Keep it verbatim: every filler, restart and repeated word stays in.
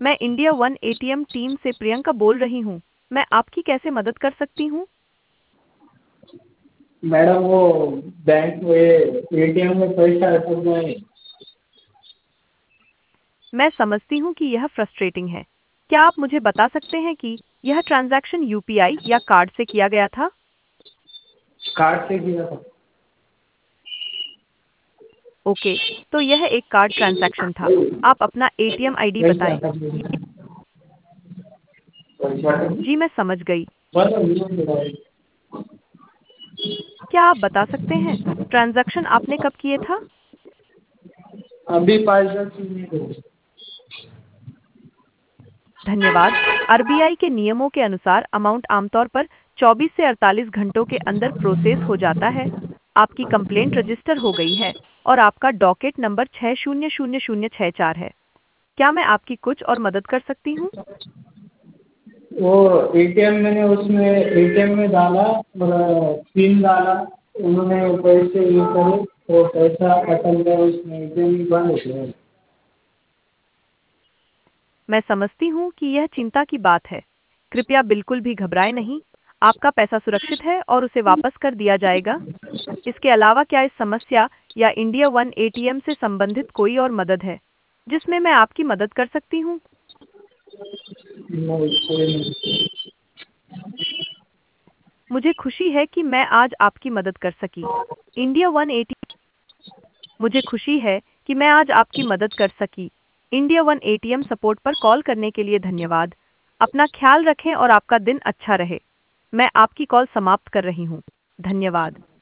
मैं India one ATM team से प्रियंका बोल रही हूँ। मैं आपकी कैसे मदद कर सकती हूँ? मैडम वो बैंक में एटीएम में पैसा अटक गए। मैं समझती हूँ कि यह फ्रस्ट्रेटिंग है। क्या आप मुझे बता सकते हैं कि यह ट्रांजैक्शन यूपीआई या कार्ड से किया गया था? कार्ड से किया था। ओके, तो यह एक कार्ड ट्रांजैक्शन था। आप अपना एटीएम आईडी पैसा बताएं। अटक गया। पैसा अटक जी, मैं समझ गई। गया। क्या आप बता सकते हैं ट्रांजैक्शन आपने कब किए था? अभी पाँच दस मिनट हो। धन्यवाद। आरबीआई के नियमों के अनुसार अमाउंट आमतौर पर चौबीस से अड़तालीस घंटों के अंदर प्रोसेस हो जाता है। आपकी कंप्लेंट रजिस्टर हो गई है और आपका डॉकेट नंबर छः शून्य शून्य शून्य छः चार है। क्या मैं आपकी कुछ और मदद कर सकती हूँ? वो एटीएम मैंने उसमें एटीएम में डाला और पिन डाला। उन्होंने पैसे ये करे तो पैसा अटक गया उसमें एटीएम ही बंद हो गया। मैं समझती हूँ कि यह चिंता की बात है। कृपया बिल्कुल भी घबराएं नहीं। आपका पैसा सुरक्षित है और उसे वापस कर दिया जाएगा। इसके अलावा क्या इस समस्या या इंडिया वन एटीएम से संबंधित कोई और मदद है जिसमें मैं आपकी मदद कर सकती हूँ? नहीं, कोई नहीं। मुझे खुशी है कि मैं आज आपकी मदद कर सकी। इंडिया वन एटी मुझे खुशी है कि मैं आज आपकी मदद कर सकी। इंडिया वन एटीएम सपोर्ट पर कॉल करने के लिए धन्यवाद। अपना ख्याल रखें और आपका दिन अच्छा रहे। मैं आपकी कॉल समाप्त कर रही हूँ। धन्यवाद।